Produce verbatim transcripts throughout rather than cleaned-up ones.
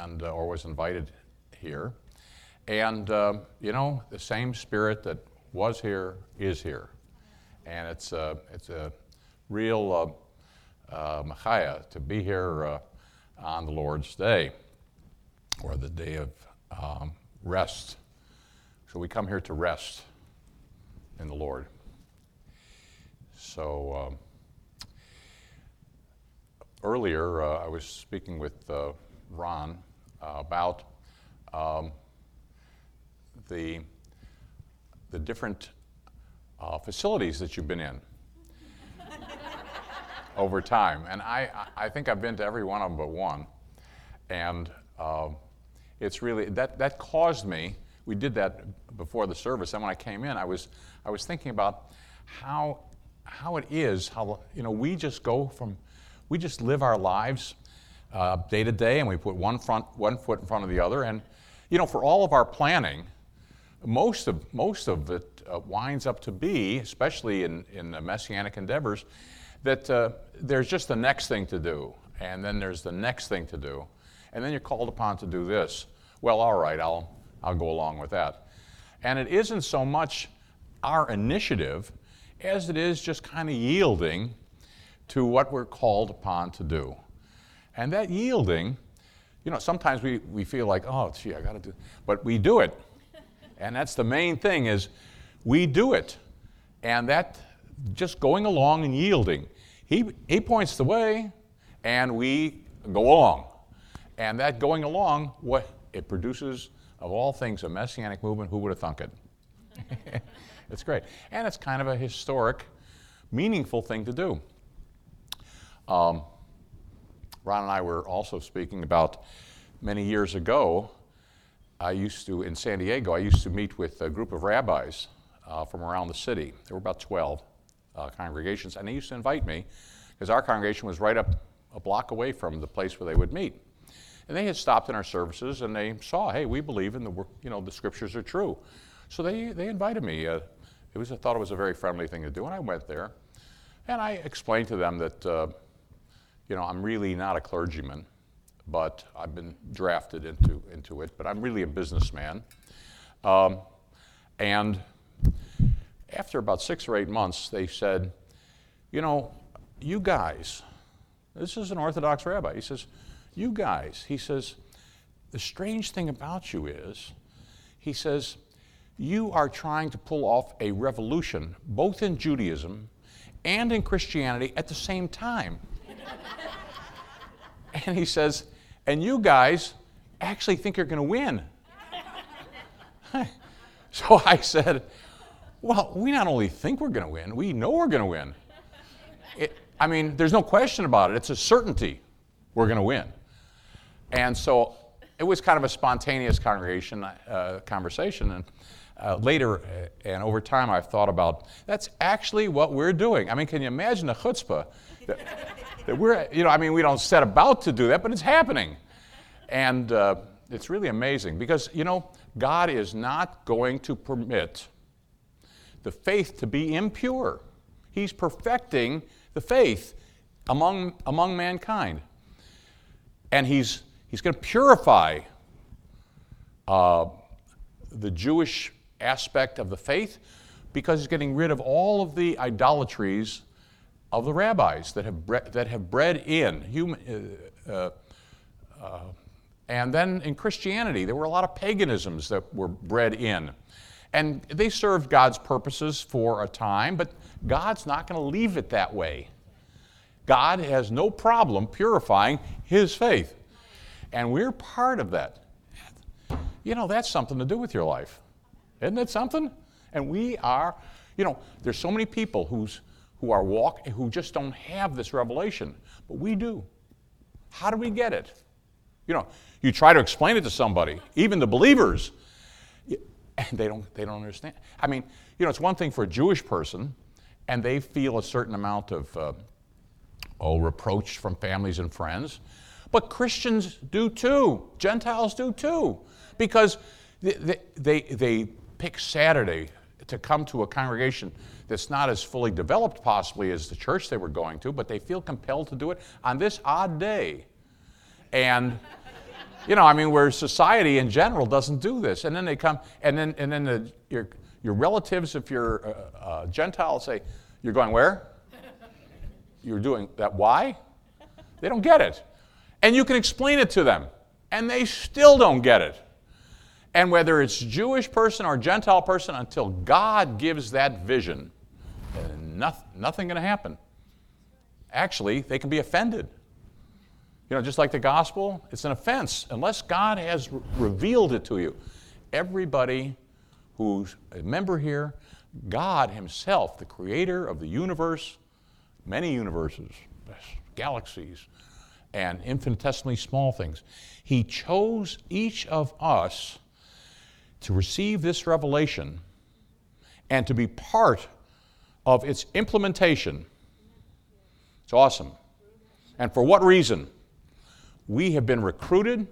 and uh, or was invited here. And, uh, you know, the same Spirit that was here is here. And it's, uh, it's a real uh, uh, machaya to be here uh, on the Lord's Day, or the day of um, rest. So we come here to rest in the Lord. So um, earlier uh, I was speaking with uh, Ron uh, about um, the the different uh, facilities that you've been in over time, and I I think I've been to every one of them but one, and uh, it's really that that caused me. We did that before the service, and when I came in, I was I was thinking about how how it is how you know we just go from we just live our lives uh, day to day, and we put one front one foot in front of the other, and you know for all of our planning, most of most of it uh, winds up to be, especially in in the messianic endeavors, that uh, there's just the next thing to do, and then there's the next thing to do, and then you're called upon to do this. Well, all right, I'll I'll go along with that. And it isn't so much our initiative as it is just kind of yielding to what we're called upon to do. And that yielding, you know, sometimes we, we feel like, oh, gee, I got to do, but we do it. And that's the main thing is we do it. And that just going along and yielding. He, he points the way, and we go along. And that going along, what it produces, of all things, a messianic movement. Who would have thunk it? It's great. And it's kind of a historic, meaningful thing to do. Um, Ron and I were also speaking about many years ago, I used to, in San Diego, I used to meet with a group of rabbis uh, from around the city. There were about twelve uh, congregations, and they used to invite me, because our congregation was right up a block away from the place where they would meet. And they had stopped in our services, and they saw, hey, we believe in the work, you know, the scriptures are true. So they, they invited me. Uh, it was, I thought it was a very friendly thing to do, and I went there. And I explained to them that, uh, you know, I'm really not a clergyman, but I've been drafted into, into it, but I'm really a businessman. Um, and after about six or eight months, they said, you know, you guys, this is an Orthodox rabbi, he says, you guys, he says, the strange thing about you is, he says, you are trying to pull off a revolution, both in Judaism and in Christianity at the same time. And he says, and you guys actually think you're going to win. So I said, well, we not only think we're going to win, we know we're going to win. It, I mean, there's no question about it. It's a certainty we're going to win. And so it was kind of a spontaneous congregation uh, conversation. And uh, later, uh, and over time, I've thought about, that's actually what we're doing. I mean, can you imagine the chutzpah? That, that we're, you know, I mean, we don't set about to do that, but it's happening. And uh, it's really amazing because, you know, God is not going to permit the faith to be impure. He's perfecting the faith among, among mankind. And he's He's going to purify uh, the Jewish aspect of the faith because he's getting rid of all of the idolatries of the rabbis that have bre- that have bred in human. Uh, uh, uh, and then in Christianity, there were a lot of paganisms that were bred in, and they served God's purposes for a time, but God's not going to leave it that way. God has no problem purifying His faith. And we're part of that. You know, that's something to do with your life. Isn't it something? And we are, you know, there's so many people who's, who are walk, who just don't have this revelation, but we do. How do we get it? You know, you try to explain it to somebody, even the believers, and they don't, they don't understand. I mean, you know, it's one thing for a Jewish person, and they feel a certain amount of, uh, oh, reproach from families and friends. But Christians do too. Gentiles do too. Because they, they, they pick Saturday to come to a congregation that's not as fully developed possibly as the church they were going to, but they feel compelled to do it on this odd day. And You know, I mean, where society in general doesn't do this. And then they come, and then and then the, your, your relatives, if you're a, a Gentile, say, you're going where? You're doing that, why? They don't get it. And you can explain it to them, and they still don't get it. And whether it's Jewish person or Gentile person, until God gives that vision, nothing, nothing going to happen. Actually, they can be offended. You know, just like the gospel, it's an offense unless God has re- revealed it to you. Everybody who's a member here, God himself, the creator of the universe, many universes, galaxies, and infinitesimally small things, he chose each of us to receive this revelation and to be part of its implementation. It's awesome. And for what reason? We have been recruited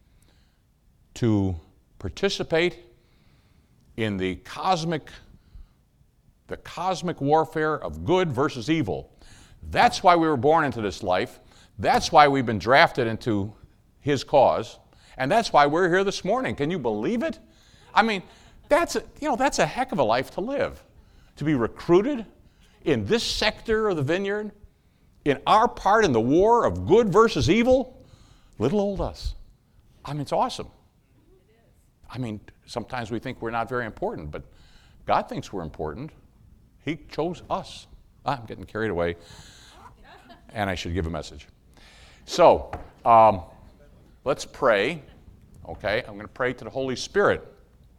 to participate in the cosmic, the cosmic warfare of good versus evil. That's why we were born into this life. That's why we've been drafted into his cause. And that's why we're here this morning. Can you believe it? I mean, that's a, you know, that's a heck of a life to live. To be recruited in this sector of the vineyard, in our part in the war of good versus evil. Little old us. I mean, it's awesome. I mean, sometimes we think we're not very important, but God thinks we're important. He chose us. I'm getting carried away, and I should give a message. So, um, let's pray. Okay, I'm going to pray to the Holy Spirit.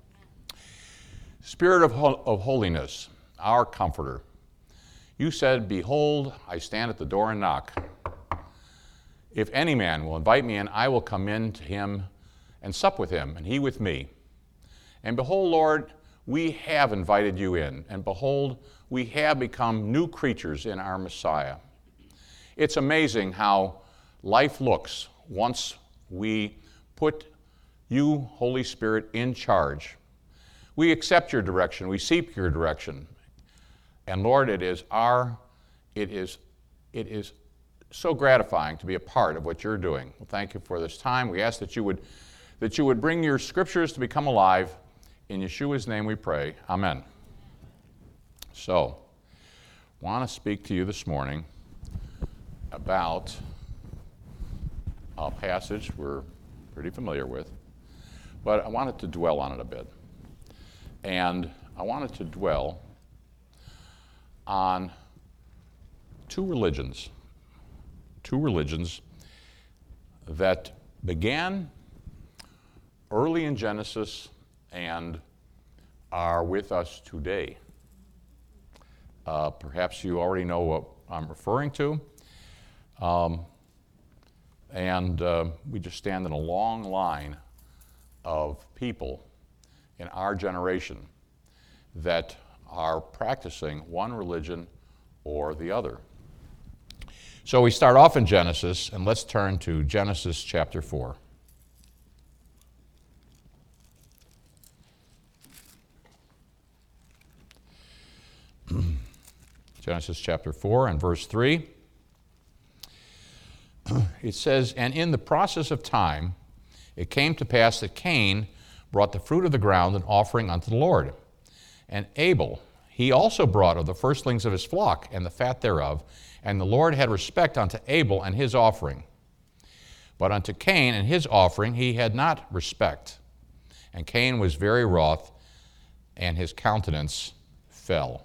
Spirit of, ho- of holiness, our comforter. You said, behold, I stand at the door and knock. If any man will invite me in, I will come in to him and sup with him, and he with me. And behold, Lord, we have invited you in, and behold, we have become new creatures in our Messiah. It's amazing how life looks once we put you, Holy Spirit, in charge. We accept your direction. We seek your direction. And Lord, it is our, it is, it is so gratifying to be a part of what you're doing. Well, thank you for this time. We ask that you would, that you would bring your scriptures to become alive. In Yeshua's name we pray. Amen. So, I want to speak to you this morning about a passage we're pretty familiar with, but I wanted to dwell on it a bit. And I wanted to dwell on two religions, two religions that began early in Genesis and are with us today. Uh, perhaps you already know what I'm referring to. Um, and uh, we just stand in a long line of people in our generation that are practicing one religion or the other. So we start off in Genesis, and let's turn to Genesis chapter four. Genesis chapter four and verse three. It says, and in the process of time, it came to pass that Cain brought the fruit of the ground an offering unto the Lord. And Abel, he also brought of the firstlings of his flock and the fat thereof. And the Lord had respect unto Abel and his offering. But unto Cain and his offering he had not respect. And Cain was very wroth, and his countenance fell.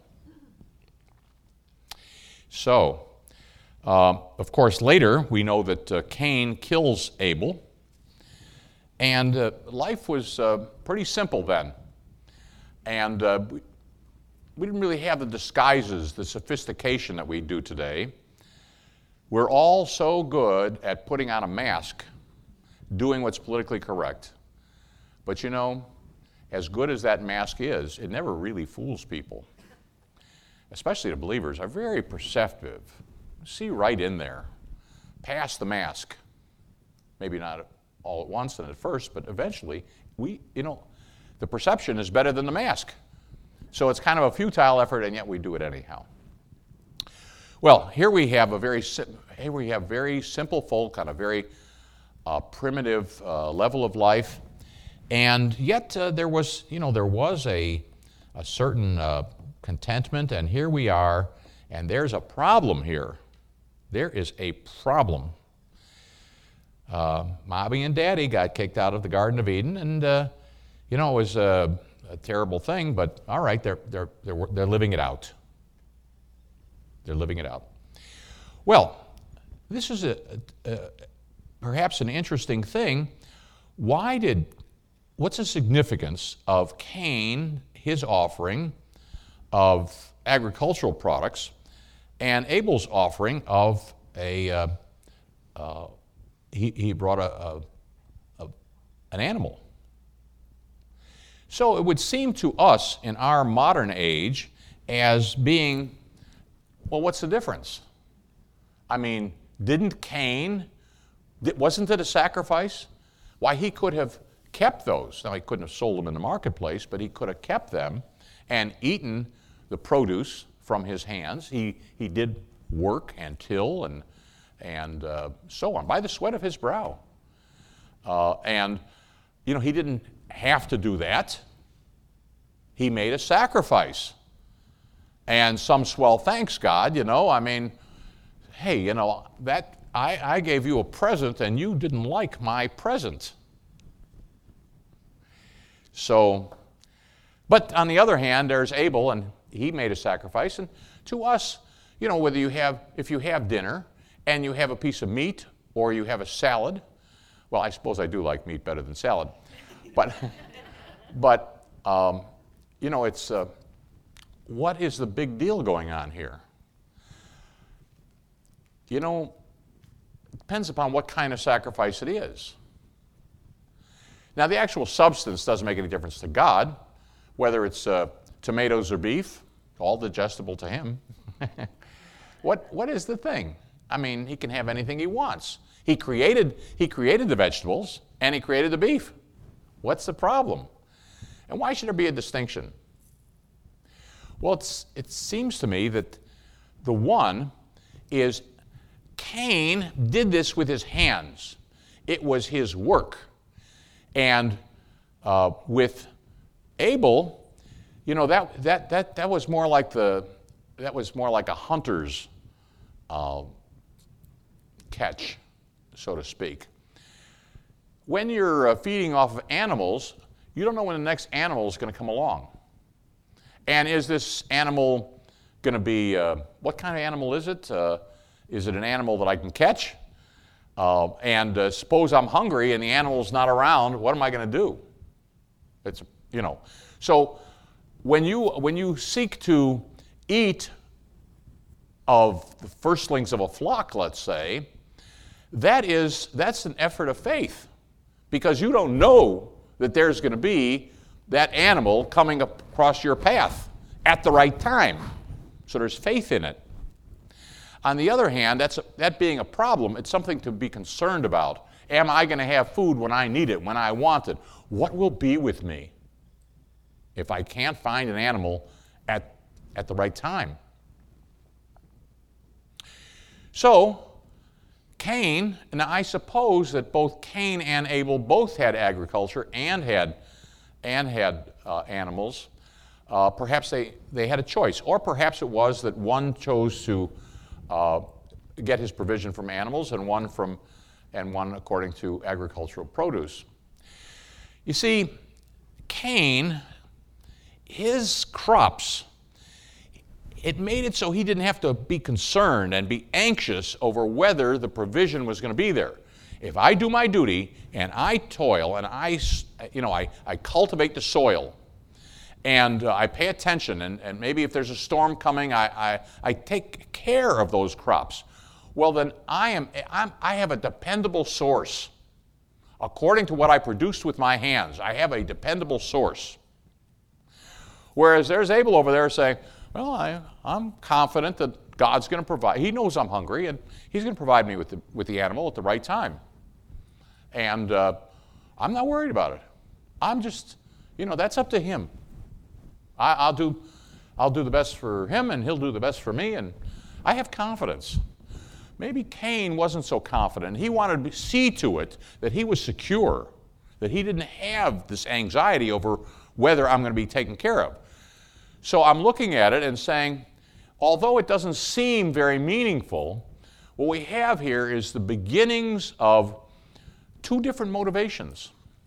So, uh, of course, later we know that uh, Cain kills Abel. And uh, life was uh, pretty simple then. And uh, we, we didn't really have the disguises, the sophistication that we do today. We're all so good at putting on a mask, doing what's politically correct. But you know, as good as that mask is, it never really fools people. Especially the believers are very perceptive. See right in there, past the mask. Maybe not all at once and at first, but eventually, we, you know, the perception is better than the mask. So it's kind of a futile effort, and yet we do it anyhow. Well, here we have a very here we have very simple folk on a very uh, primitive uh, level of life, and yet uh, there was, you know, there was a, a certain uh, contentment, and here we are, and there's a problem here. There is a problem. Uh, Mommy and Daddy got kicked out of the Garden of Eden, and uh, you know, it was a, a terrible thing, but all right, they're, they're, they're, they're living it out. They're living it out. Well, this is a, a, a, perhaps an interesting thing. Why did, what's the significance of Cain, his offering of agricultural products, and Abel's offering of a, uh, uh, he, he brought a, a, a, an animal. So it would seem to us in our modern age as being, well, what's the difference? I mean, didn't Cain, wasn't it a sacrifice? Why, he could have kept those. Now, he couldn't have sold them in the marketplace, but he could have kept them and eaten the produce from his hands. He, he did work and till and, and uh, so on, by the sweat of his brow. Uh, and, you know, he didn't have to do that. He made a sacrifice. And some swell thanks, God, you know, I mean, hey, you know, that I, I gave you a present and you didn't like my present. So, but on the other hand, there's Abel, and he made a sacrifice. And to us, you know, whether you have, if you have dinner and you have a piece of meat or you have a salad, well, I suppose I do like meat better than salad, but, but um, you know, it's, uh, what is the big deal going on here? You know, it depends upon what kind of sacrifice it is. Now, the actual substance doesn't make any difference to God, whether it's uh, tomatoes or beef, all digestible to him. what, what is the thing? I mean, he can have anything he wants. He created, he created the vegetables, and he created the beef. What's the problem? And why should there be a distinction? Well, it's, it seems to me that the one is Cain did this with his hands. It was his work. And uh, with Abel, you know, that, that, that, that was more like the, that was more like a hunter's uh, catch, so to speak. When you're uh, feeding off of animals, you don't know when the next animal is going to come along. And is this animal going to be, uh, what kind of animal is it? Uh, is it an animal that I can catch? Uh, and uh, suppose I'm hungry and the animal's not around, what am I going to do? It's, you know. So when you, when you seek to eat of the firstlings of a flock, let's say, that is, that's an effort of faith, because you don't know that there's going to be that animal coming across your path at the right time. So there's faith in it. On the other hand, that's a, that being a problem, it's something to be concerned about. Am I going to have food when I need it, when I want it? What will be with me if I can't find an animal at, at the right time? So, Cain, now I suppose that both Cain and Abel both had agriculture and had, and had uh, animals. Uh, perhaps they, they had a choice. Or perhaps it was that one chose to uh, get his provision from animals and one from, and one according to agricultural produce. You see, Cain, his crops, it made it so he didn't have to be concerned and be anxious over whether the provision was going to be there. If I do my duty and I toil and I, you know, I, I cultivate the soil and uh, I pay attention, and, and maybe if there's a storm coming, I, I, I take care of those crops, well then I, am, I'm, I have a dependable source. According to what I produced with my hands, I have a dependable source. Whereas there's Abel over there saying, well, I, I'm confident that God's going to provide. He knows I'm hungry, and he's going to provide me with the, with the animal at the right time. And uh, I'm not worried about it. I'm just, you know, that's up to him. I, I'll do, I'll do the best for him, and he'll do the best for me, and I have confidence. maybe Cain wasn't so confident. He wanted to see to it that he was secure, that he didn't have this anxiety over whether I'm going to be taken care of. So I'm looking at it and saying, although it doesn't seem very meaningful, what we have here is the beginnings of two different motivations.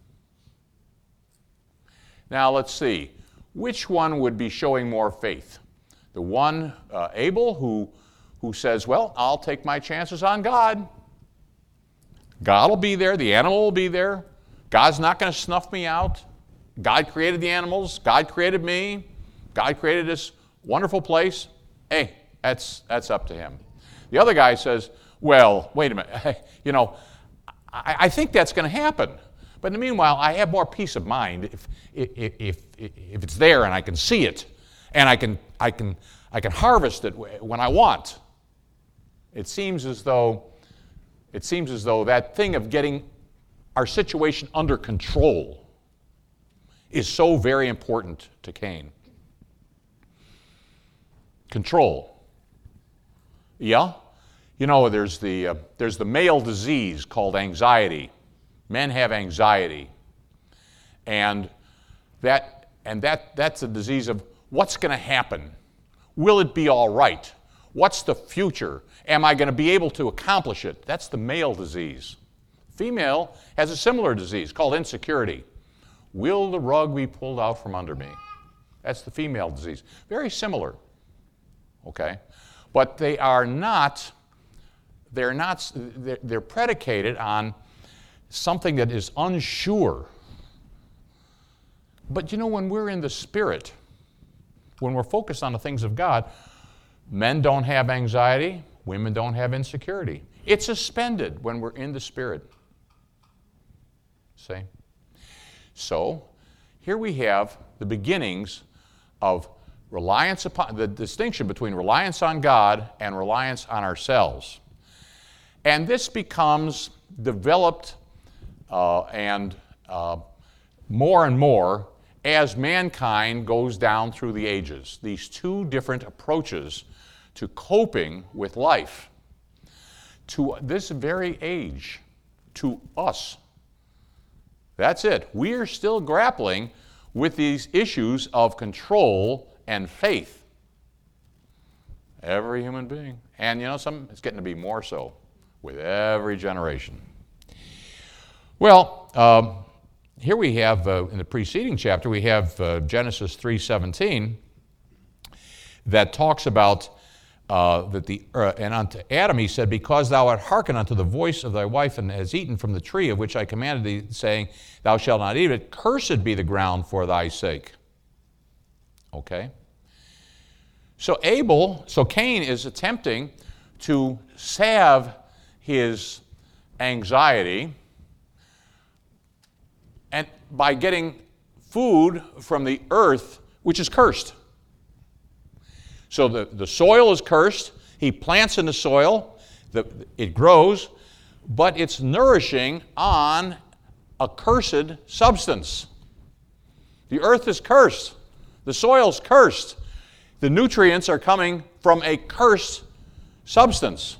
Now let's see, which one would be showing more faith? The one, uh, Abel, who, who says, well, I'll take my chances on God. God will be there, the animal will be there. God's not going to snuff me out. God created the animals, God created me, God created this wonderful place. Hey, that's, that's up to him. The other guy says, well, wait a minute, you know, I, I think that's going to happen. But in the meanwhile, I have more peace of mind if, if, if, if it's there and I can see it and I can, I can, I can harvest it when I want. It seems as though, it seems as though that thing of getting our situation under control is so very important to Cain. Control. Yeah? You know, there's the, uh, there's the male disease called anxiety. Men have anxiety. And that, and that, that's a disease of what's going to happen? Will it be all right? What's the future? Am I going to be able to accomplish it? That's the male disease. Female has a similar disease called insecurity. Will the rug be pulled out from under me? That's the female disease. Very similar. Okay? But they are not, they're not, they're, they're predicated on something that is unsure. But you know, when we're in the Spirit, when we're focused on the things of God, men don't have anxiety, women don't have insecurity. It's suspended when we're in the Spirit. See? So, here we have the beginnings of reliance upon, the distinction between reliance on God and reliance on ourselves. And this becomes developed uh, and uh, more and more as mankind goes down through the ages. These two different approaches to coping with life. To this very age, to us. That's it. We are still grappling with these issues of control and faith. Every human being. And you know, some it's getting to be more so with every generation. Well, um, here we have, uh, in the preceding chapter, we have uh, Genesis three seventeen that talks about uh, that the, uh, and unto Adam he said, because thou art hearkened unto the voice of thy wife and hast eaten from the tree of which I commanded thee, saying, thou shalt not eat it, cursed be the ground for thy sake. Okay? So Abel, so Cain is attempting to salve his anxiety and by getting food from the earth, which is cursed. So the, the soil is cursed. He plants in the soil. The, it grows, but it's nourishing on a cursed substance. The earth is cursed. The soil's cursed. The nutrients are coming from a cursed substance.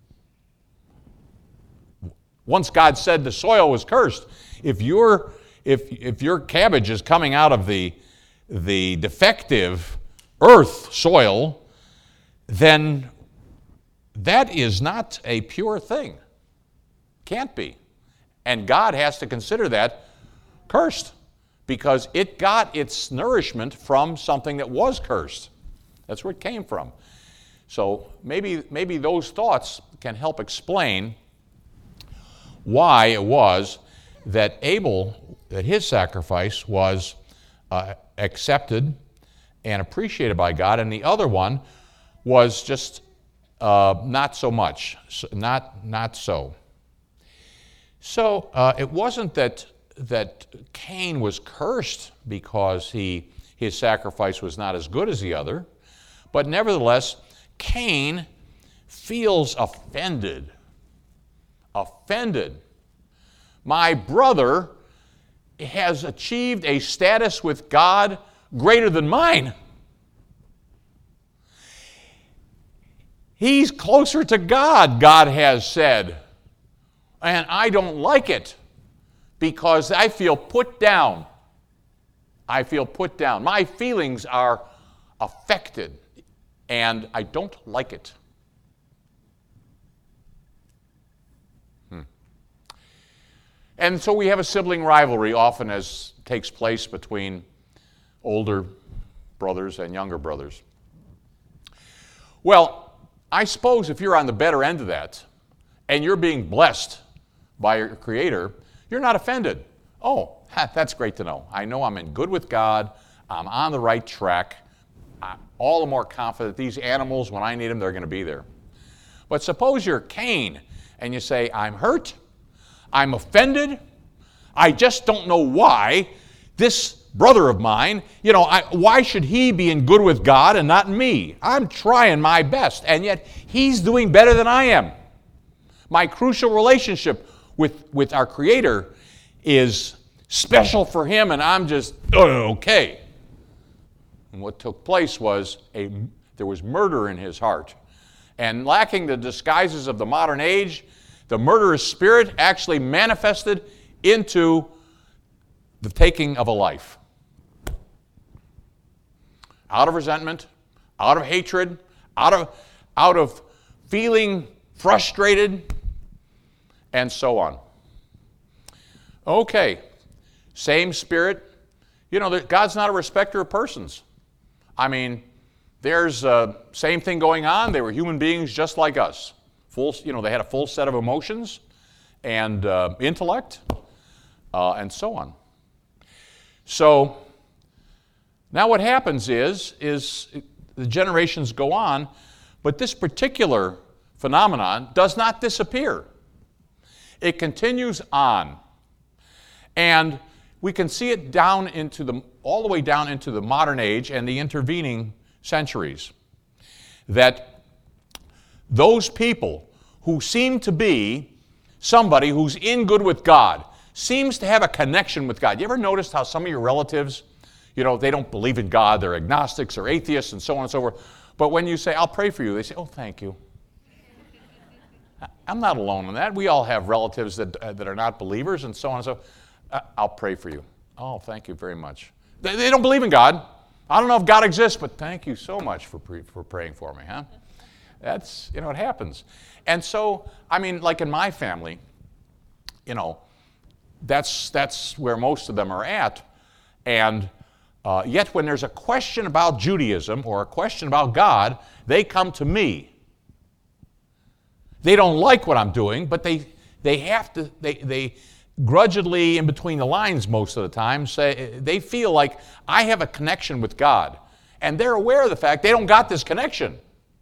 Once God said the soil was cursed, if your if if your cabbage is coming out of the the defective earth soil, then that is not a pure thing. Can't be. And God has to consider that cursed because it got its nourishment from something that was cursed. That's where it came from. So maybe maybe those thoughts can help explain why it was that Abel, that his sacrifice was uh, accepted and appreciated by God, and the other one was just uh, not so much, so not not so. So uh, it wasn't that that Cain was cursed because he his sacrifice was not as good as the other, but nevertheless, Cain feels offended. Offended. My brother has achieved a status with God greater than mine. He's closer to God, God has said. And I don't like it because I feel put down. I feel put down. My feelings are affected, and I don't like it. Hmm. And so we have a sibling rivalry often as takes place between older brothers and younger brothers. Well, I suppose if you're on the better end of that and you're being blessed by your Creator, you're not offended. Oh, that's great to know. I know I'm in good with God. I'm on the right track. I'm all the more confident these animals, when I need them, they're going to be there. But suppose you're Cain and you say, I'm hurt, I'm offended, I just don't know why this brother of mine, you know, I, why should he be in good with God and not me? I'm trying my best, and yet he's doing better than I am. My crucial relationship with, with our Creator is special for him, and I'm just, oh, okay. And what took place was a there was murder in his heart. And lacking the disguises of the modern age, the murderous spirit actually manifested into the taking of a life. Out of resentment, out of hatred, out of, out of feeling frustrated, and so on. Okay, same spirit. You know, God's not a respecter of persons. I mean, there's uh, same thing going on. They were human beings just like us. Full, you know, they had a full set of emotions and uh, intellect, uh, and so on. So now what happens is, is the generations go on, but this particular phenomenon does not disappear. It continues on. And we can see it down into the, all the way down into the modern age and the intervening centuries. That those people who seem to be somebody who's in good with God, seems to have a connection with God. You ever noticed how some of your relatives, you know, they don't believe in God, they're agnostics or atheists and so on and so forth, but when you say, I'll pray for you, they say, oh, thank you. I'm not alone in that. We all have relatives that, uh, that are not believers and so on and so forth. Uh, I'll pray for you. Oh, thank you very much. They, they don't believe in God. I don't know if God exists, but thank you so much for pre- for praying for me, huh? That's, you know, it happens. And so, I mean, like in my family, you know, that's that's where most of them are at. And uh, yet when there's a question about Judaism or a question about God, they come to me. They don't like what I'm doing, but they they have to, they they grudgingly in between the lines most of the time say, they feel like I have a connection with God. And they're aware of the fact they don't got this connection.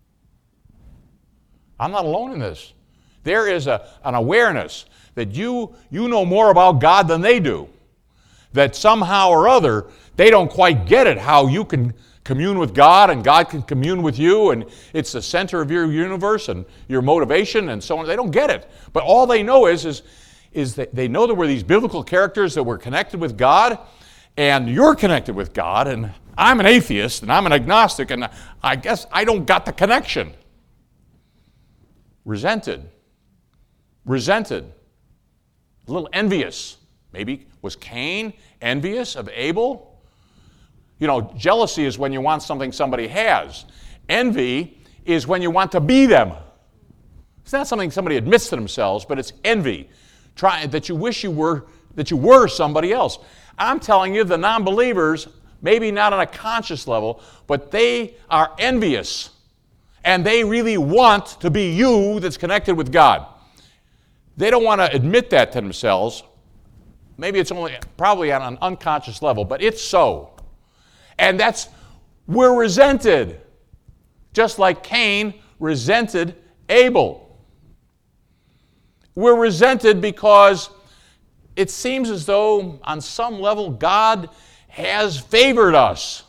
I'm not alone in this. There is a, an awareness that you, you know more about God than they do. That somehow or other, they don't quite get it, how you can commune with God and God can commune with you, and it's the center of your universe and your motivation and so on. They don't get it. But all they know is, is, is that they know that we're these biblical characters, that we're connected with God, and you're connected with God, and I'm an atheist, and I'm an agnostic, and I guess I don't got the connection. Resented. Resented. A little envious. Maybe was Cain envious of Abel? You know, jealousy is when you want something somebody has. Envy is when you want to be them. It's not something somebody admits to themselves, but it's envy. Try, that you wish you were that you were somebody else. I'm telling you, the non-believers, maybe not on a conscious level, but they are envious. And they really want to be you that's connected with God. They don't want to admit that to themselves. Maybe it's only probably on an unconscious level, but it's so. And that's, we're resented. Just like Cain resented Abel. We're resented because it seems as though on some level God has favored us.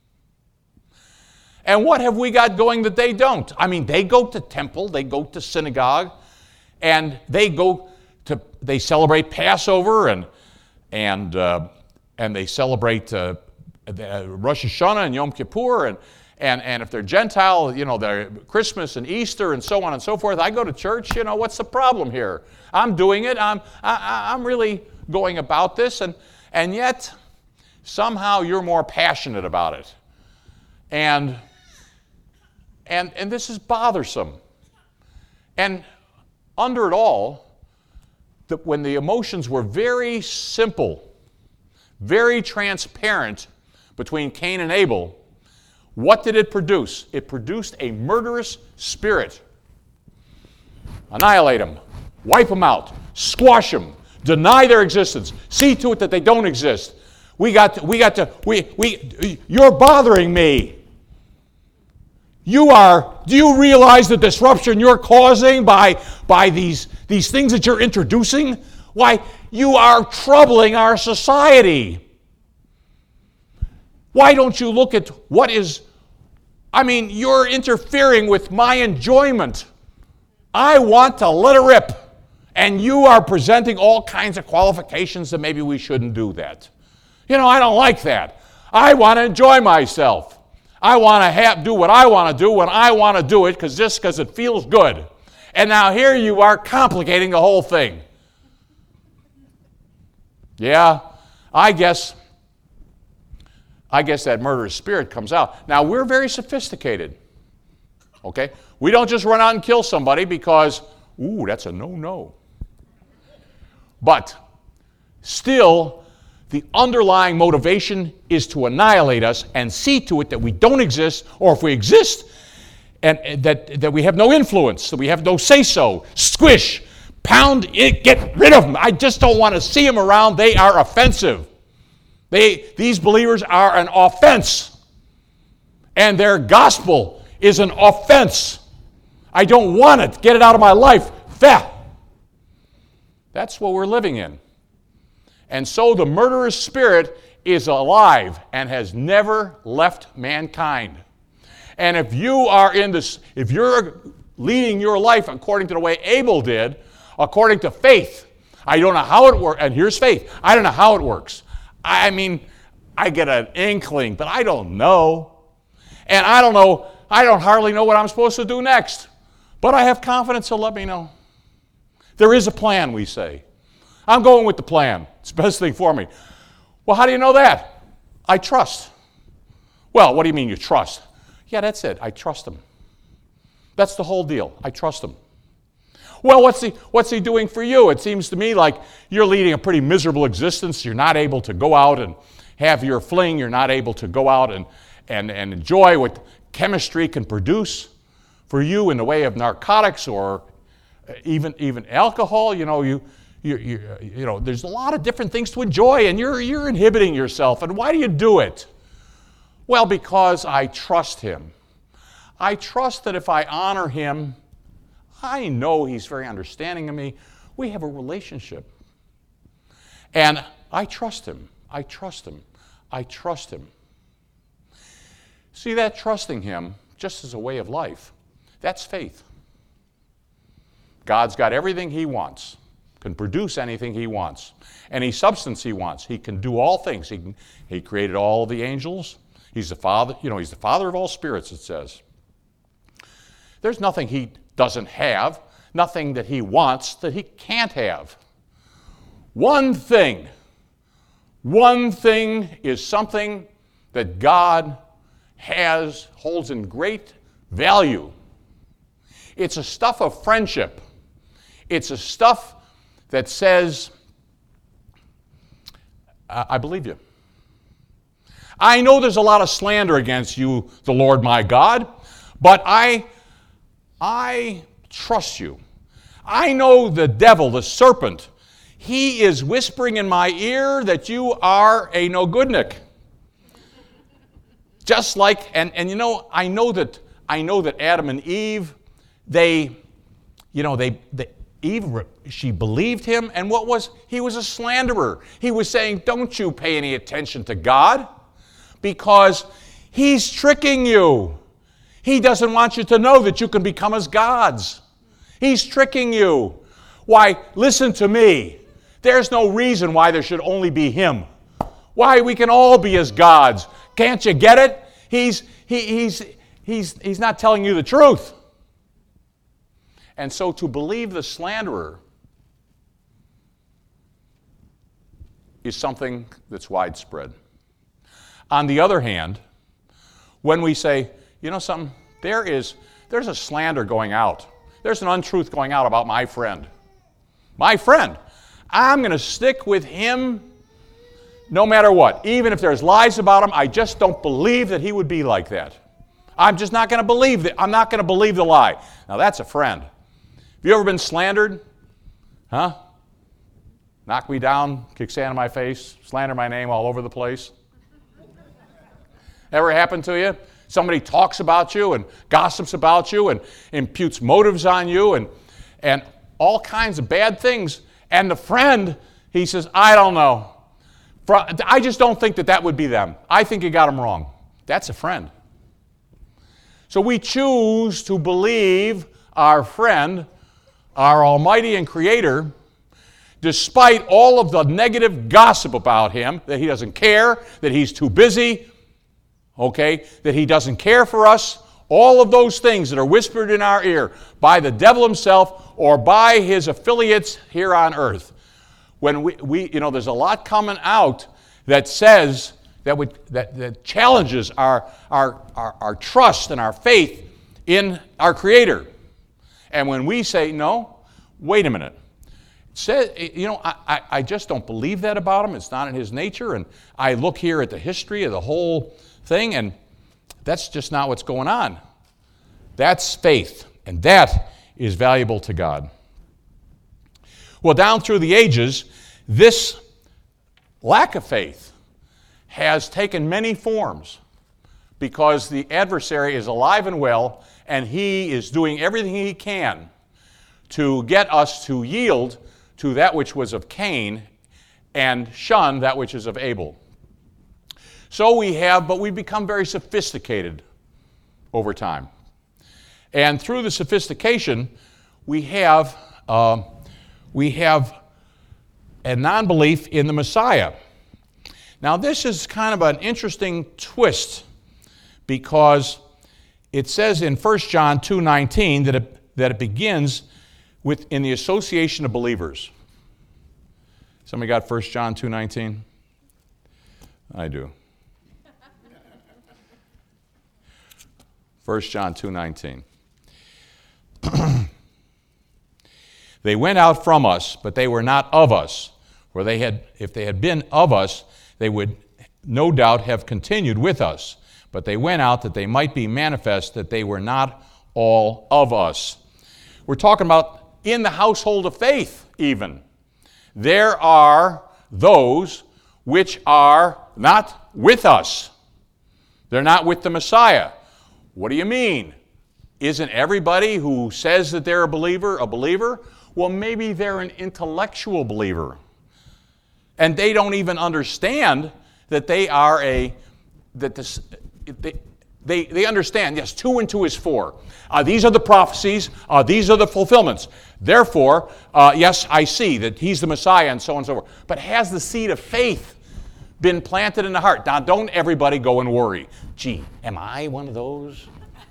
And what have we got going that they don't? I mean, they go to temple, they go to synagogue, and they go to, they celebrate Passover, and and uh, and they celebrate uh, Rosh Hashanah and Yom Kippur, and And, and if they're Gentile, you know, they're Christmas and Easter and so on and so forth. I go to church, you know, what's the problem here? I'm doing it. I'm, I, I'm really going about this. And, and yet, somehow you're more passionate about it. And, and, and this is bothersome. And under it all, the, when the emotions were very simple, very transparent between Cain and Abel, what did it produce? It produced a murderous spirit. Annihilate them, wipe them out, squash them, deny their existence, see to it that they don't exist. We got to, we got to, we, we, you're bothering me. You are, do you realize the disruption you're causing by, by these, these things that you're introducing? Why, you are troubling our society. Why don't you look at what is, I mean, you're interfering with my enjoyment. I want to let it rip. And you are presenting all kinds of qualifications that maybe we shouldn't do that. You know, I don't like that. I want to enjoy myself. I want to have, do what I want to do when I want to do it, because just because it feels good. And now here you are complicating the whole thing. Yeah, I guess... I guess that murderous spirit comes out. Now, we're very sophisticated, okay? We don't just run out and kill somebody because, ooh, that's a no-no. But still, the underlying motivation is to annihilate us and see to it that we don't exist, or if we exist, and that, that we have no influence, that we have no say-so. Squish, pound it, get rid of them. I just don't want to see them around. They are offensive. They, these believers are an offense, and their gospel is an offense. I don't want it. Get it out of my life. Feh. That's what we're living in. And so the murderous spirit is alive and has never left mankind. And if you are in this, if you're leading your life according to the way Abel did, according to faith, I don't know how it works, and here's faith. I don't know how it works. I mean, I get an inkling, but I don't know. And I don't know, I don't hardly know what I'm supposed to do next. But I have confidence he'll let me know. There is a plan, we say. I'm going with the plan. It's the best thing for me. Well, how do you know that? I trust. Well, what do you mean you trust? Yeah, that's it. I trust him. That's the whole deal. I trust him. Well, what's he, what's he doing for you? It seems to me like you're leading a pretty miserable existence. You're not able to go out and have your fling. You're not able to go out and, and, and enjoy what chemistry can produce for you in the way of narcotics or even, even alcohol. You know, you, you, you, you know, there's a lot of different things to enjoy, and you're, you're inhibiting yourself. And why do you do it? Well, because I trust him. I trust that if I honor him, I know he's very understanding of me. We have a relationship. And I trust him. I trust him. I trust him. See, that trusting him, just as a way of life, that's faith. God's got everything he wants, can produce anything he wants, any substance he wants. He can do all things. He, can, he created all the angels. He's the father, you know, he's the father of all spirits, it says. There's nothing he doesn't have, nothing that he wants that he can't have. One thing, one thing is something that God has, holds in great value. It's a stuff of friendship. It's a stuff that says, I believe you. I know there's a lot of slander against you, the Lord my God, but I I trust you. I know the devil, the serpent, he is whispering in my ear that you are a no-goodnik. Just like, and, and you know, I know that I know that Adam and Eve, they, you know, they, they Eve, she believed him, and what was, he was a slanderer. He was saying, don't you pay any attention to God, because he's tricking you. He doesn't want you to know that you can become as gods. He's tricking you. Why, listen to me. There's no reason why there should only be him. Why, we can all be as gods. Can't you get it? He's, he, he's, he's, he's not telling you the truth. And so to believe the slanderer is something that's widespread. On the other hand, when we say, you know something, there is, there's a slander going out. There's an untruth going out about my friend. My friend. I'm going to stick with him no matter what. Even if there's lies about him, I just don't believe that he would be like that. I'm just not going to believe that. I'm not going to believe the lie. Now that's a friend. Have you ever been slandered? Huh? Knock me down, kick sand in my face, slander my name all over the place. Ever happened to you? Somebody talks about you and gossips about you and imputes motives on you and, and all kinds of bad things. And the friend, he says, I don't know. I just don't think that that would be them. I think you got them wrong. That's a friend. So we choose to believe our friend, our Almighty and Creator, despite all of the negative gossip about him, that he doesn't care, that he's too busy, okay, that he doesn't care for us, all of those things that are whispered in our ear by the devil himself or by his affiliates here on earth. When we, we you know, there's a lot coming out that says, that, would, that, that challenges our, our, our, our trust and our faith in our Creator. And when we say, no, wait a minute. Says, you know, I, I just don't believe that about him. It's not in his nature. And I look here at the history of the whole thing, and that's just not what's going on. That's faith, and that is valuable to God. Well, down through the ages, this lack of faith has taken many forms because the adversary is alive and well, and he is doing everything he can to get us to yield to that which was of Cain and shun that which is of Abel. So we have, but we've become very sophisticated over time. And through the sophistication, we have, uh, we have a non-belief in the Messiah. Now this is kind of an interesting twist because it says in First John two nineteen that it, that it begins with in the association of believers. Somebody got First John two nineteen? I do. First John two nineteen. They went out from us, but they were not of us. For they had, if they had been of us, they would no doubt have continued with us. But they went out that they might be manifest that they were not all of us. We're talking about in the household of faith even. There are those which are not with us. They're not with the Messiah. What do you mean? Isn't everybody who says that they're a believer a believer? Well, maybe they're an intellectual believer. And they don't even understand that they are a, that this, they, they, they understand, yes, two and two is four. Uh, these are the prophecies, uh, these are the fulfillments. Therefore, uh, yes, I see that he's the Messiah and so on and so forth. But has the seed of faith been planted in the heart? Now, don't everybody go and worry. Gee, am I one of those?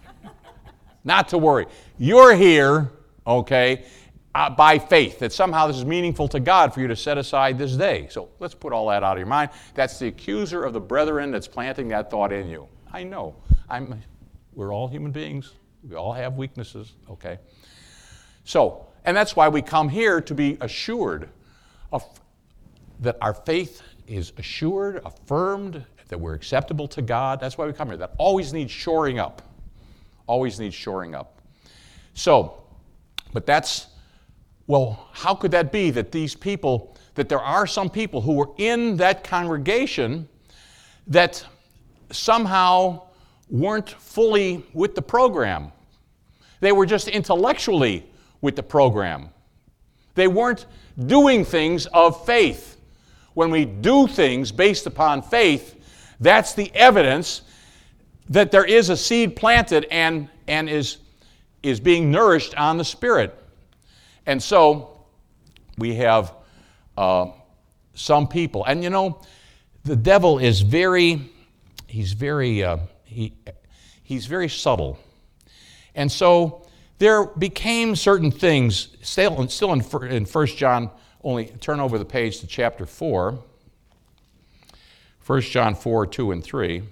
Not to worry. You're here, okay, uh, by faith, that somehow this is meaningful to God for you to set aside this day. So let's put all that out of your mind. That's the accuser of the brethren that's planting that thought in you. I know. I'm, we're all human beings. We all have weaknesses, okay? So, and that's why we come here to be assured of that our faith is assured, affirmed, that we're acceptable to God. That's why we come here. That always needs shoring up. Always needs shoring up. So, but that's, well, how could that be that these people, that there are some people who were in that congregation that somehow weren't fully with the program? They were just intellectually with the program. They weren't doing things of faith. When we do things based upon faith, that's the evidence that there is a seed planted and, and is, is being nourished on the Spirit. And so we have uh, some people. And you know, the devil is very, he's very, uh, he, he's very subtle. And so there became certain things, still, still in, in First John, only turn over the page to chapter four. First John four, two and three.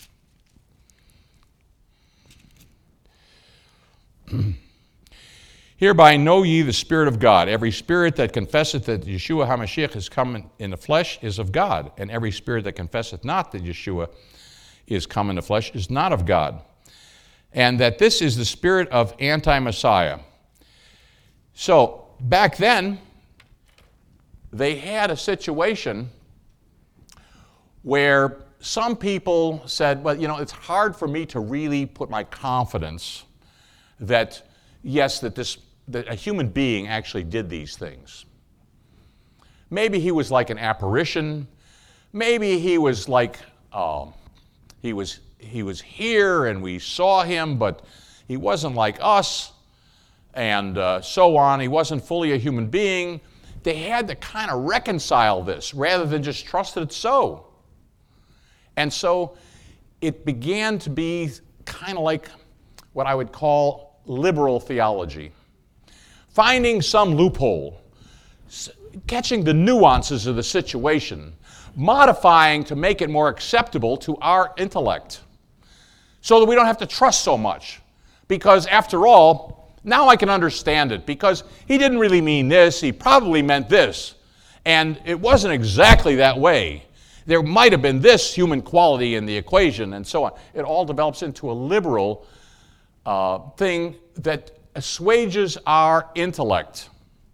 Hereby know ye the Spirit of God. Every spirit that confesseth that Yeshua HaMashiach is come in the flesh is of God, and every spirit that confesseth not that Yeshua is come in the flesh is not of God. And that this is the spirit of anti-Messiah. So, back then, they had a situation where some people said, well, you know, it's hard for me to really put my confidence that, yes, that this that a human being actually did these things. Maybe he was like an apparition. Maybe he was like, uh, he was he was here and we saw him, but he wasn't like us, and uh, so on. He wasn't fully a human being. They had to kind of reconcile this rather than just trust that it's so. And so it began to be kind of like what I would call liberal theology. Finding some loophole, catching the nuances of the situation, modifying to make it more acceptable to our intellect so that we don't have to trust so much. Because after all, now I can understand it, because he didn't really mean this, he probably meant this, and it wasn't exactly that way. There might have been this human quality in the equation, and so on. It all develops into a liberal uh, thing that assuages our intellect.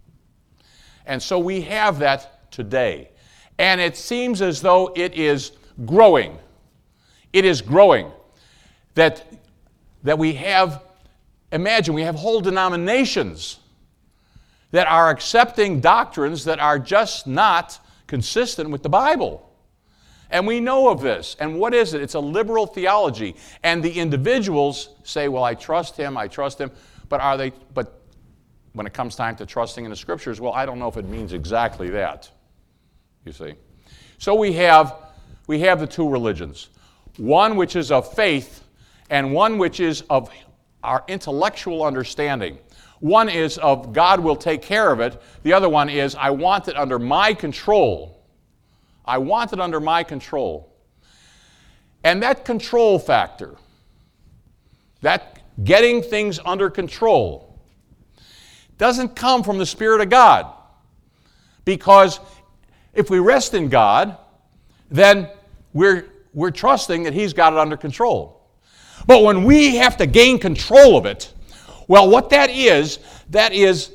And so we have that today. And it seems as though it is growing. It is growing. That, that we have, imagine, we have whole denominations that are accepting doctrines that are just not consistent with the Bible. And we know of this. And what is it? It's a liberal theology. And the individuals say, well, I trust him, I trust him. But are they, but when it comes time to trusting in the Scriptures, well, I don't know if it means exactly that, you see. So we have, we have the two religions. One which is of faith, and one which is of our intellectual understanding. One is of God will take care of it. The other one is I want it under my control. I want it under my control. And that control factor, that getting things under control, doesn't come from the Spirit of God. Because if we rest in God, then we're, we're trusting that He's got it under control. But when we have to gain control of it, well, what that is, that is,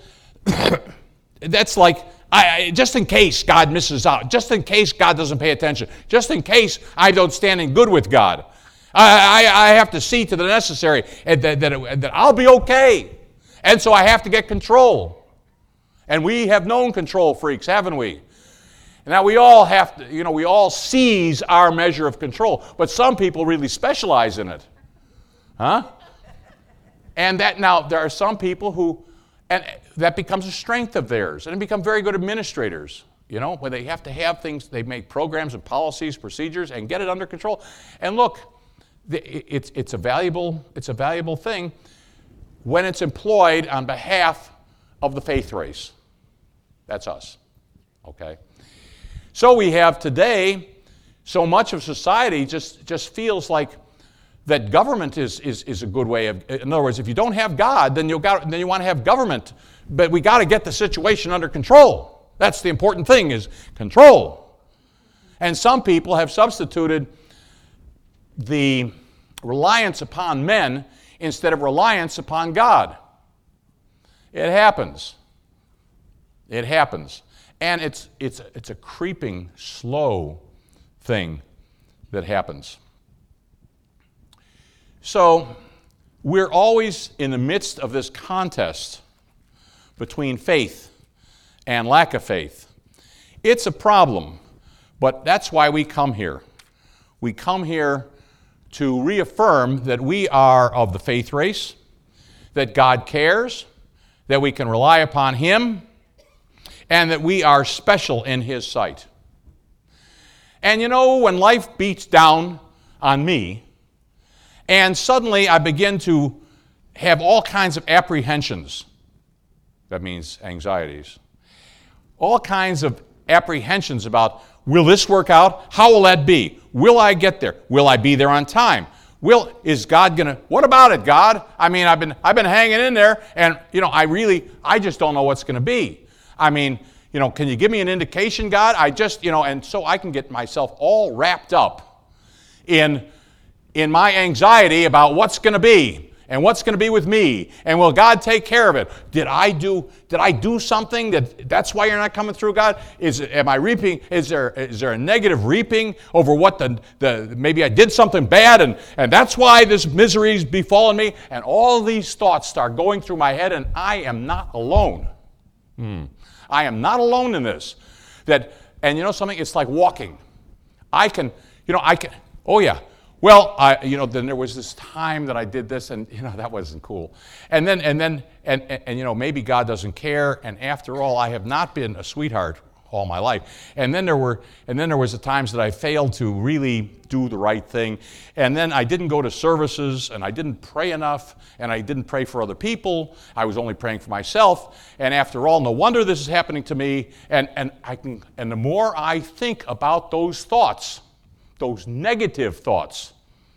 that's like, I, I, just in case God misses out, just in case God doesn't pay attention, just in case I don't stand in good with God, I, I, I have to see to the necessary that, that, that I'll be okay. And so I have to get control. And we have known control freaks, haven't we? And now we all have to, you know, we all seize our measure of control. But some people really specialize in it. Huh? And that now, there are some people who, and that becomes a strength of theirs. And they become very good administrators. You know, where they have to have things, they make programs and policies, procedures, and get it under control. And look, It's, it's, a valuable, it's a valuable thing when it's employed on behalf of the faith race. That's us, okay? So we have today, so much of society just, just feels like that government is, is, is a good way of, in other words, if you don't have God, then, you got, then you want to have government, but we got to get the situation under control. That's the important thing, is control. And some people have substituted the reliance upon men instead of reliance upon God. It happens. It happens. And it's, it's, it's a creeping, slow thing that happens. So we're always in the midst of this contest between faith and lack of faith. It's a problem, but that's why we come here. We come here to reaffirm that we are of the faith race, that God cares, that we can rely upon Him, and that we are special in His sight. And you know, when life beats down on me, And suddenly I begin to have all kinds of apprehensions. That means anxieties. All kinds of apprehensions about, will this work out? How will that be? Will I get there? Will I be there on time? Will, is God gonna, what about it, God? I mean, I've been, I've been hanging in there, and, you know, I really, I just don't know what's gonna be. I mean, you know, can you give me an indication, God? I just, you know, and so I can get myself all wrapped up in, in my anxiety about what's gonna be, and what's going to be with me, and will God take care of it? Did I do did I do something that that's why you're not coming through, God? Is am I reaping? Is there is there a negative reaping over what the the maybe I did something bad, and and that's why this misery's befallen me? And all these thoughts start going through my head, and I am not alone. Hmm. I am not alone in this. That and you know something? It's like walking. I can you know I can. Oh yeah. Well, I, you know, then there was this time that I did this, and you know that wasn't cool. And then, and then, and, and, and you know, maybe God doesn't care. And after all, I have not been a sweetheart all my life. And then there were, and then there was the times that I failed to really do the right thing. And then I didn't go to services, and I didn't pray enough, and I didn't pray for other people. I was only praying for myself. And after all, no wonder this is happening to me. And and I can, and the more I think about those thoughts, those negative thoughts,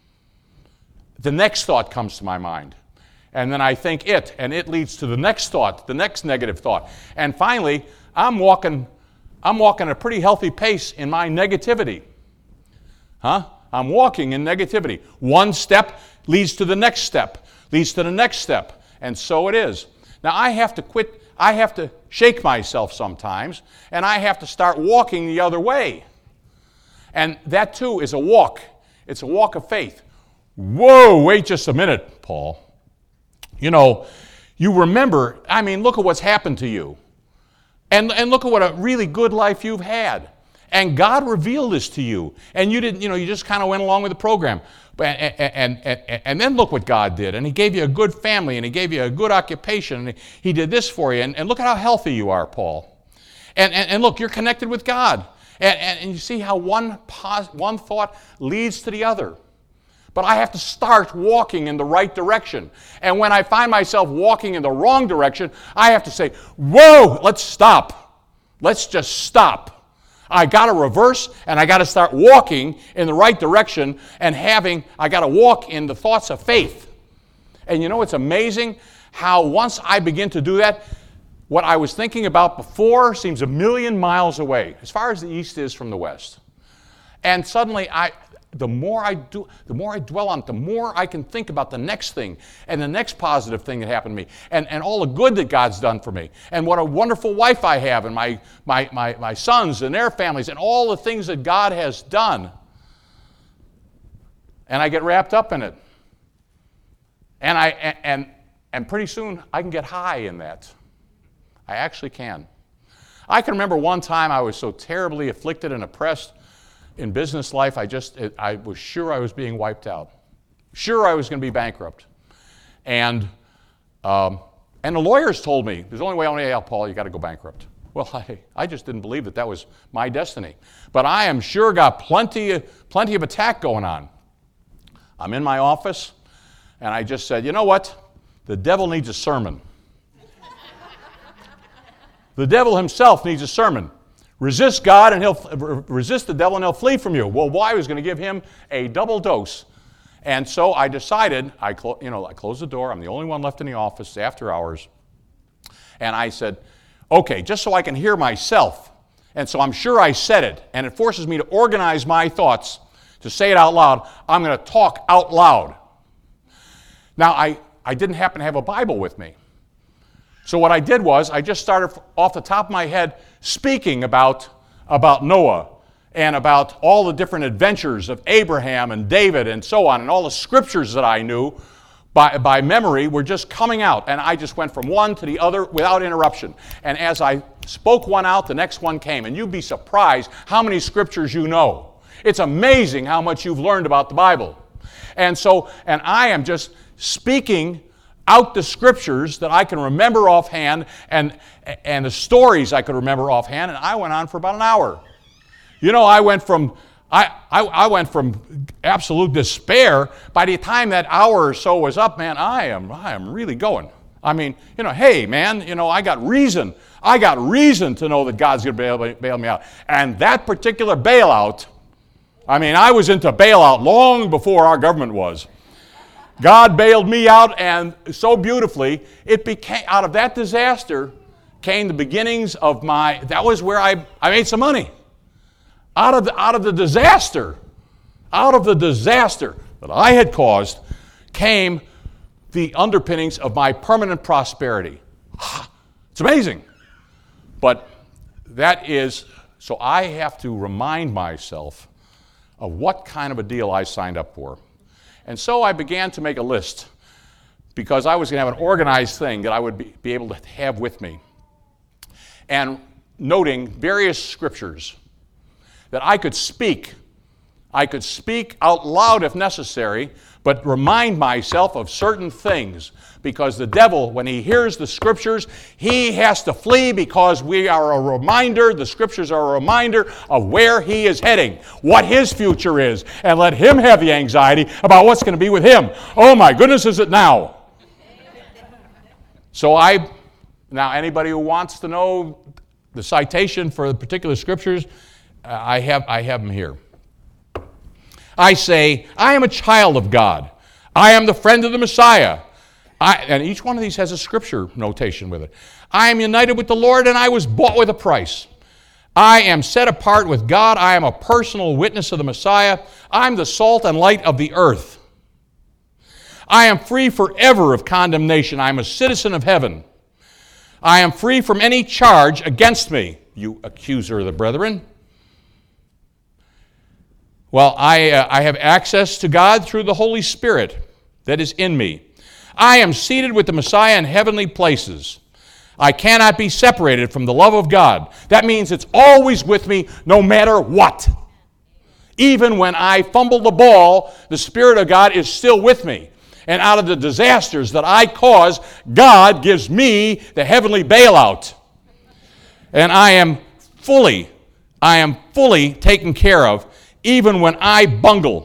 the next thought comes to my mind. And then I think it, and it leads to the next thought, the next negative thought. And finally, I'm walking, I'm walking at a pretty healthy pace in my negativity. Huh? I'm walking in negativity. One step leads to the next step, leads to the next step. And so it is. Now I have to quit, I have to shake myself sometimes, and I have to start walking the other way. And that too is a walk. It's a walk of faith. Whoa, wait just a minute, Paul. You know, you remember, I mean, look at what's happened to you. And, and look at what a really good life you've had. And God revealed this to you. And you didn't, you know, you just kind of went along with the program. But, and, and, and, and then look what God did. And He gave you a good family, and He gave you a good occupation, and He did this for you. And, and look at how healthy you are, Paul. And, and, and look, you're connected with God. And, and, and you see how one, pos- one thought leads to the other. But I have to start walking in the right direction. And when I find myself walking in the wrong direction, I have to say, whoa, let's stop. Let's just stop. I got to reverse, and I got to start walking in the right direction, and having, I got to walk in the thoughts of faith. And you know, it's amazing how once I begin to do that, what I was thinking about before seems a million miles away, as far as the east is from the west. And suddenly, I, the more I do, the more I dwell on it, the more I can think about the next thing and the next positive thing that happened to me, and, and all the good that God's done for me, and what a wonderful wife I have, and my, my, my, my sons and their families, and all the things that God has done. And I get wrapped up in it. And I and and pretty soon I can get high in that. I actually can. I can remember one time I was so terribly afflicted and oppressed in business life, I just, it, I was sure I was being wiped out. Sure I was going to be bankrupt. And um, and the lawyers told me, there's only way on out, Paul, you got to go bankrupt. Well, I, I just didn't believe that that was my destiny. But I am sure got plenty, plenty of attack going on. I'm in my office, and I just said, you know what? The devil needs a sermon. The devil himself needs a sermon. Resist God and he'll resist the devil and he'll flee from you. Well, boy, I was going to give him a double dose. And so I decided, I clo- you know, I closed the door. I'm the only one left in the office after hours. And I said, okay, just so I can hear myself. And so I'm sure I said it. And it forces me to organize my thoughts, to say it out loud. I'm going to talk out loud. Now, I, I didn't happen to have a Bible with me. So what I did was I just started off the top of my head speaking about, about Noah and about all the different adventures of Abraham and David and so on, and all the scriptures that I knew by, by memory were just coming out. And I just went from one to the other without interruption. And as I spoke one out, the next one came. And you'd be surprised how many scriptures you know. It's amazing how much you've learned about the Bible. And so, and I am just speaking out the scriptures that I can remember offhand, and and the stories I could remember offhand, and I went on for about an hour. You know, I went from I, I, I went from absolute despair. By the time that hour or so was up, man, I am, I am really going. I mean, you know, hey, man, you know, I got reason. I got reason to know that God's going to bail, bail me out. And that particular bailout, I mean, I was into bailout long before our government was. God bailed me out, and so beautifully, it became, out of that disaster came the beginnings of my, that was where I, I made some money. Out of, the, out of the disaster, out of the disaster that I had caused came the underpinnings of my permanent prosperity. It's amazing. But that is, so I have to remind myself of what kind of a deal I signed up for. And so I began to make a list because I was going to have an organized thing that I would be, be able to have with me. And noting various scriptures that I could speak. I could speak out loud if necessary, but remind myself of certain things. Because the devil, when he hears the scriptures, he has to flee because we are a reminder, the scriptures are a reminder of where he is heading, what his future is, and let him have the anxiety about what's going to be with him. Oh my goodness, is it now? So I, now anybody who wants to know the citation for the particular scriptures, I have, I have them here. I say, I am a child of God. I am the friend of the Messiah. I, and each one of these has a scripture notation with it. I am united with the Lord, and I was bought with a price. I am set apart with God. I am a personal witness of the Messiah. I'm the salt and light of the earth. I am free forever of condemnation. I am a citizen of heaven. I am free from any charge against me, you accuser of the brethren. Well, I, uh, I have access to God through the Holy Spirit that is in me. I am seated with the Messiah in heavenly places. I cannot be separated from the love of God. That means it's always with me no matter what. Even when I fumble the ball, the Spirit of God is still with me. And out of the disasters that I cause, God gives me the heavenly bailout. And I am fully, I am fully taken care of, even when I bungle.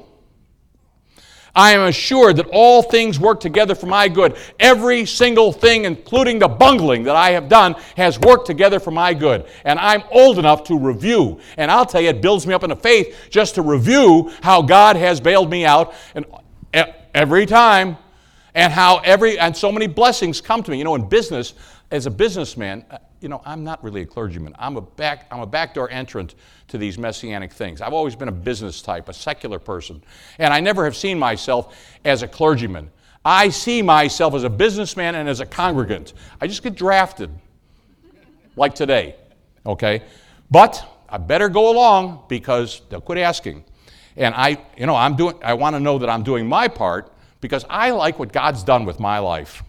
I am assured that all things work together for my good. Every single thing, including the bungling that I have done, has worked together for my good. And I'm old enough to review. And I'll tell you, it builds me up in the faith just to review how God has bailed me out and every time, and how every and so many blessings come to me. You know, in business, as a businessman, you know, I'm not really a clergyman. I'm a back I'm a backdoor entrant to these messianic things. I've always been a business type, a secular person. And I never have seen myself as a clergyman. I see myself as a businessman and as a congregant. I just get drafted, like today, okay? But I better go along because they'll quit asking. And I, you know, I'm doing. I want to know that I'm doing my part because I like what God's done with my life.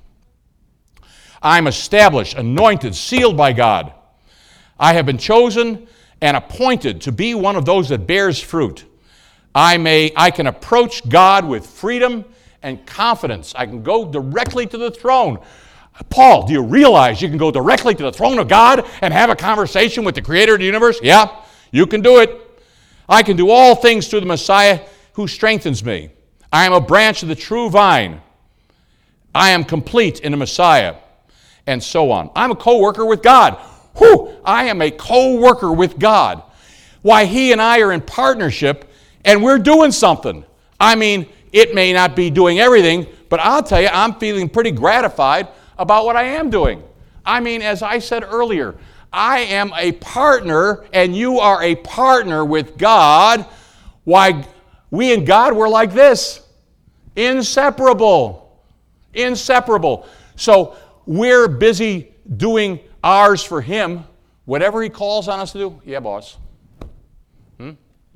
I'm established, anointed, sealed by God. I have been chosen and appointed to be one of those that bears fruit. I may, I can approach God with freedom and confidence. I can go directly to the throne. Paul, do you realize you can go directly to the throne of God and have a conversation with the Creator of the universe? Yeah, you can do it. I can do all things through the Messiah who strengthens me. I am a branch of the true vine. I am complete in the Messiah, and so on. I'm a co-worker with God. Whew, I am a co-worker with God. Why, He and I are in partnership, and we're doing something. I mean, it may not be doing everything, but I'll tell you, I'm feeling pretty gratified about what I am doing. I mean, as I said earlier, I am a partner, and you are a partner with God. Why, we and God, we're like this. Inseparable. Inseparable. So we're busy doing ours for Him. Whatever He calls on us to do, yeah, boss. Hmm?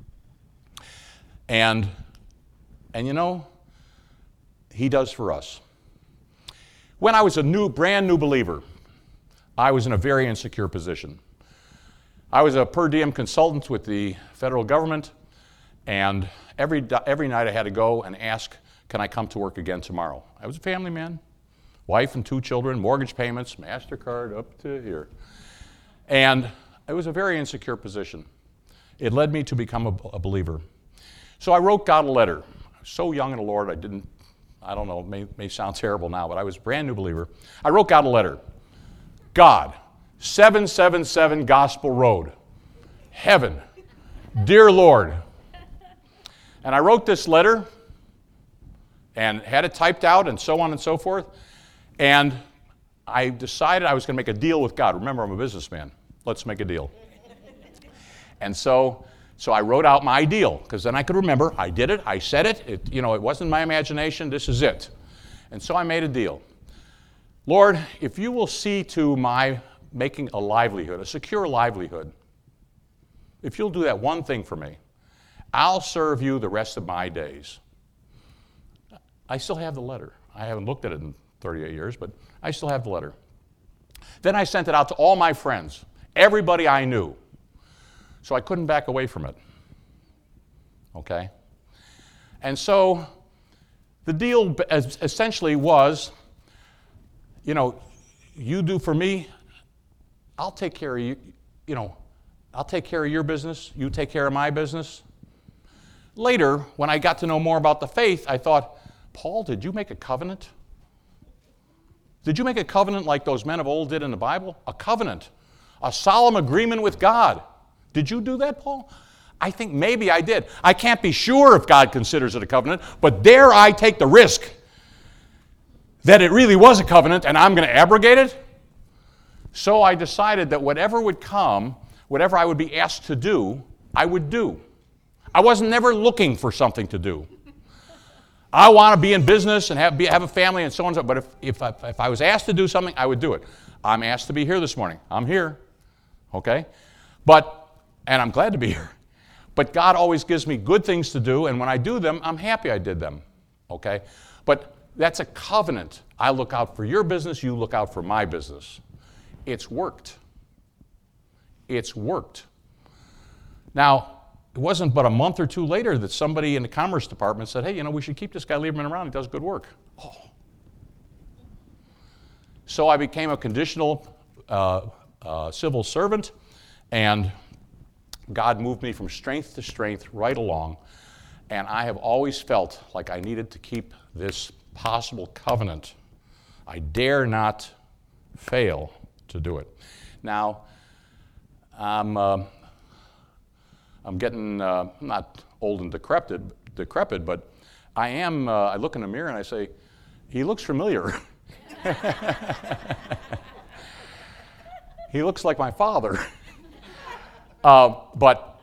And, and you know, He does for us. When I was a new, brand new believer, I was in a very insecure position. I was a per diem consultant with the federal government, and every, every night I had to go and ask, can I come to work again tomorrow? I was a family man, wife and two children, mortgage payments, MasterCard up to here. And it was a very insecure position. it led me to become a, a believer. So I wrote God a letter. So young in the Lord, I didn't, I don't know, it may, may sound terrible now, but I was a brand new believer. I wrote God a letter. God, seven seven seven Gospel Road, Heaven, dear Lord. And I wrote this letter and had it typed out and so on and so forth. And I decided I was going to make a deal with God. Remember, I'm a businessman. Let's make a deal. And so, so I wrote out my deal, because then I could remember, I did it, I said it, it, you know, it wasn't my imagination, this is it. And so I made a deal. Lord, if you will see to my making a livelihood, a secure livelihood, if you'll do that one thing for me, I'll serve you the rest of my days. I still have the letter. I haven't looked at it in thirty-eight years, but I still have the letter. Then I sent it out to all my friends, everybody I knew. So I couldn't back away from it. Okay? And so the deal essentially was, you know, you do for me, I'll take care of you, you know, I'll take care of your business, you take care of my business. Later, when I got to know more about the faith, I thought, Paul, did you make a covenant? Did you make a covenant like those men of old did in the Bible? A covenant, a solemn agreement with God. Did you do that, Paul? I think maybe I did. I can't be sure if God considers it a covenant, but dare I take the risk that it really was a covenant and I'm going to abrogate it? So I decided that whatever would come, whatever I would be asked to do, I would do. I wasn't never looking for something to do. I want to be in business and have, be, have a family and so on and so on, but if, if, I, if I was asked to do something, I would do it. I'm asked to be here this morning. I'm here, okay? But, and I'm glad to be here. But God always gives me good things to do, and when I do them, I'm happy I did them, okay? But that's a covenant. I look out for your business, you look out for my business. It's worked. It's worked. Now, it wasn't but a month or two later that somebody in the Commerce Department said, hey, you know, we should keep this guy Lieberman around. He does good work. Oh. So I became a conditional uh, uh, civil servant, and God moved me from strength to strength right along. And I have always felt like I needed to keep this possible covenant. I dare not fail to do it. Now, I'm... Uh, I'm getting, uh, I'm not old and decrepit, decrepit, but I am, uh, I look in the mirror and I say, he looks familiar. He looks like my father. uh, but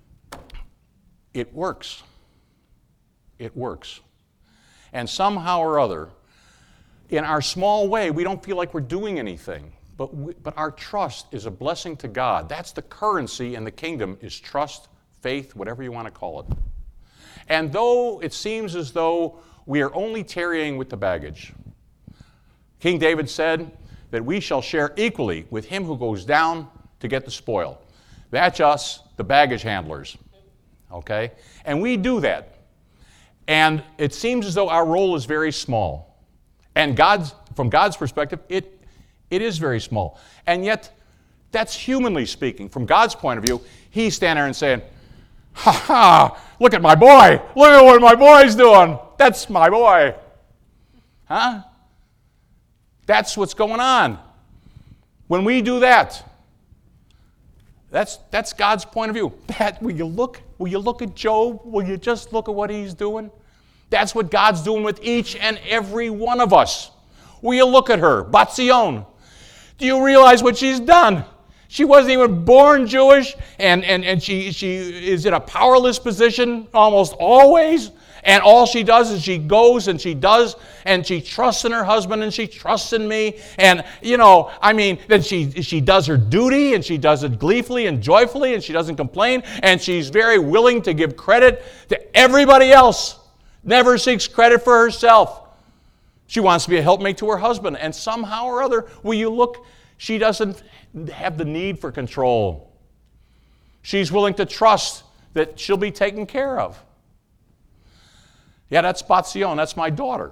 it works. It works. And somehow or other, in our small way, we don't feel like we're doing anything. But, we, but our trust is a blessing to God. That's the currency in the kingdom, is trust, faith, whatever you want to call it. And though it seems as though we are only tarrying with the baggage, King David said that we shall share equally with him who goes down to get the spoil. That's us, the baggage handlers. Okay? And we do that. And it seems as though our role is very small. And God's, from God's perspective, it It is very small. And yet, that's humanly speaking. From God's point of view, he's standing there and saying, ha ha, look at my boy. Look at what my boy's doing. That's my boy. Huh? That's what's going on. When we do that, that's, that's God's point of view. That, will you look, will you look at Job? Will you just look at what he's doing? That's what God's doing with each and every one of us. Will you look at her, Batzion? Do you realize what she's done? She wasn't even born Jewish, and, and, and she, she is in a powerless position almost always, and all she does is she goes and she does, and she trusts in her husband, and she trusts in me, and, you know, I mean, then she, she does her duty, and she does it gleefully and joyfully, and she doesn't complain, and she's very willing to give credit to everybody else, never seeks credit for herself. She wants to be a helpmate to her husband, and somehow or other, will you look, she doesn't have the need for control. She's willing to trust that she'll be taken care of. Yeah, that's Batzion, that's my daughter.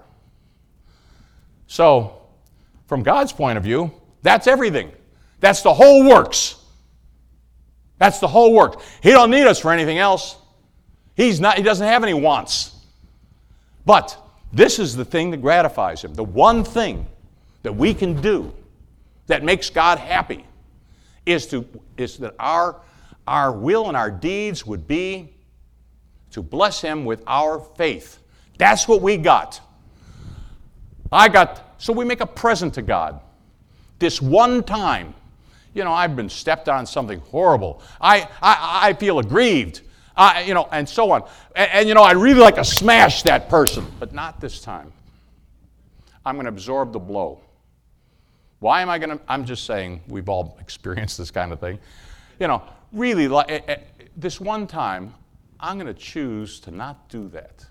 So, from God's point of view, that's everything. That's the whole works. That's the whole work. He don't need us for anything else. He's not, he doesn't have any wants. But this is the thing that gratifies him. The one thing that we can do that makes God happy is to is that our, our will and our deeds would be to bless him with our faith. That's what we got. I got, so we make a present to God. This one time, you know, I've been stepped on something horrible. I, I, I feel aggrieved, I, you know, and so on. And, and, you know, I'd really like to smash that person, but not this time. I'm going to absorb the blow. Why am I going to, I'm just saying, we've all experienced this kind of thing. You know, really, like, this one time, I'm going to choose to not do that.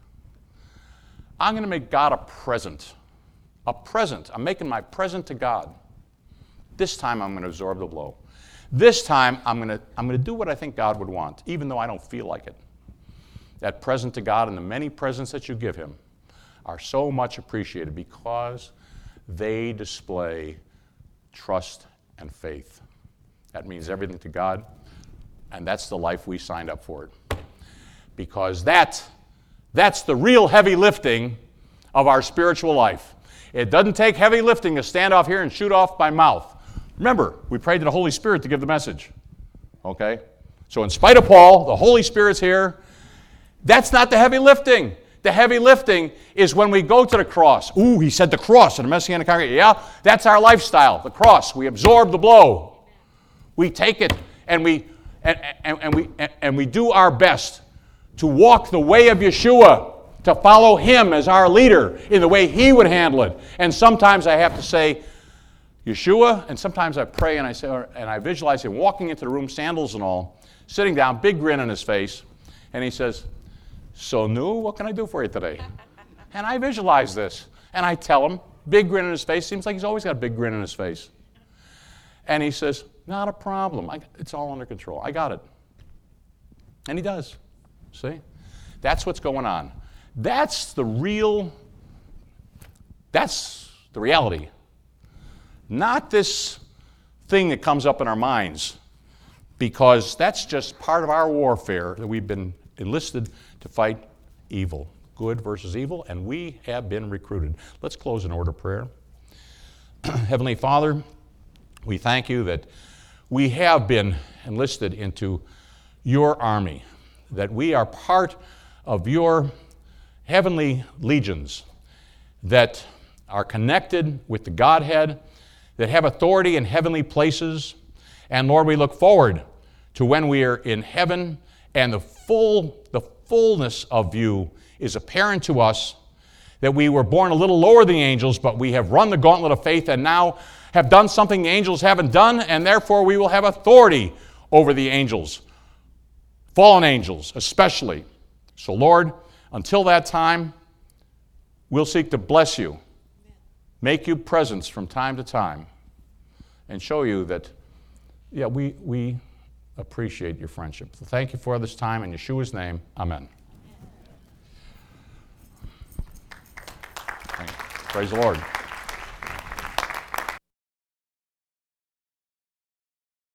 I'm going to make God a present. A present. I'm making my present to God. This time I'm going to absorb the blow. This time I'm going to I'm going to do what I think God would want, even though I don't feel like it. That present to God and the many presents that you give him are so much appreciated because they display trust and faith. That means everything to God, and that's the life we signed up for it. Because that, that's the real heavy lifting of our spiritual life. It doesn't take heavy lifting to stand off here and shoot off my mouth. Remember, we prayed to the Holy Spirit to give the message. Okay? So in spite of Paul, the Holy Spirit's here. That's not the heavy lifting. The heavy lifting is when we go to the cross. Ooh, he said the cross in the Messianic congregation. Yeah, that's our lifestyle, the cross. We absorb the blow. We take it and we and, and, and we and, and we do our best to walk the way of Yeshua, to follow him as our leader in the way he would handle it. And sometimes I have to say, Yeshua, and sometimes I pray and I say, and I visualize him walking into the room, sandals and all, sitting down, big grin on his face, and he says, "So new, what can I do for you today?" And I visualize this, and I tell him, big grin on his face, seems like he's always got a big grin on his face. And he says, "Not a problem, I, it's all under control, I got it." And he does, see? That's what's going on. That's the real, that's the reality. Not this thing that comes up in our minds, because that's just part of our warfare that we've been enlisted to fight evil, good versus evil, and we have been recruited. Let's close in order of prayer. Heavenly Father, we thank you that we have been enlisted into your army, that we are part of your heavenly legions that are connected with the Godhead, that have authority in heavenly places. And Lord, we look forward to when we are in heaven and the full, the fullness of you is apparent to us, that we were born a little lower than the angels, but we have run the gauntlet of faith and now have done something the angels haven't done, and therefore we will have authority over the angels, fallen angels especially. So Lord, until that time, we'll seek to bless you, make you presents from time to time, and show you that, yeah, we, we appreciate your friendship. So thank you for this time. In Yeshua's name, amen. Praise the Lord.